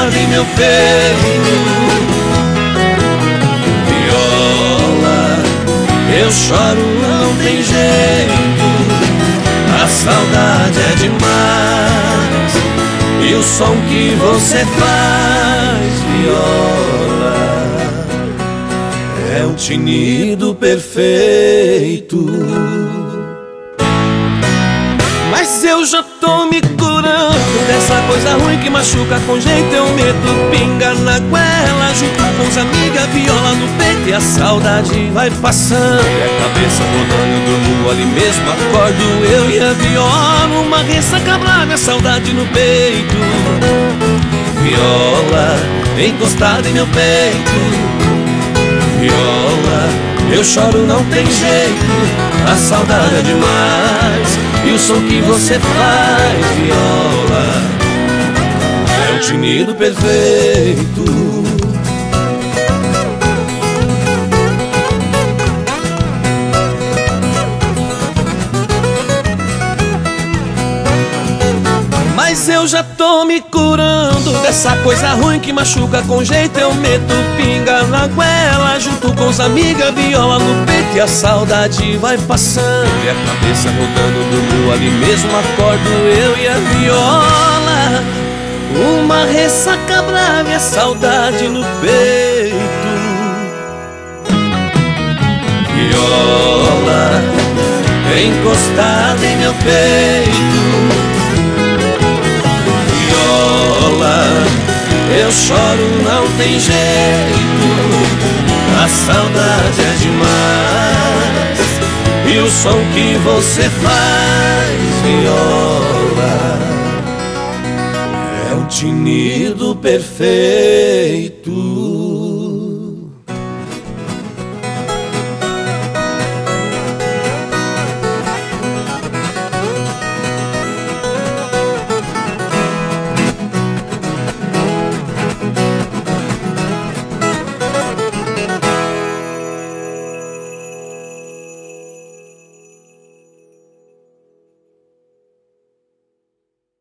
encostada em meu peito. Viola, eu choro, não tem jeito. A saudade é demais, e o som que você faz, viola, é um tinido perfeito. Mas eu já tô me curando dessa coisa ruim que machuca com jeito. Eu meto pinga na goela, junto com os amigas, viola no peito, e a saudade vai passando, e a cabeça rodando, eu durmo ali mesmo, acordo eu e a viola, uma ressaca brava, a saudade no peito. Viola, encostada em meu peito. Viola, eu choro, não tem jeito. A saudade é demais, e o som que você faz, viola, é um tinido perfeito. Mas eu já tô me curando dessa coisa ruim que machuca com jeito. Eu meto pinga na goela, junto com os amigas, viola no peito, e a saudade vai passando, e a cabeça rodando, durmo ali mesmo, acordo eu e a viola, uma ressaca brava e a saudade no peito. Viola, encostada em meu peito. Eu choro, não tem jeito. A saudade é demais, e o som que você faz, viola, é um tinido perfeito.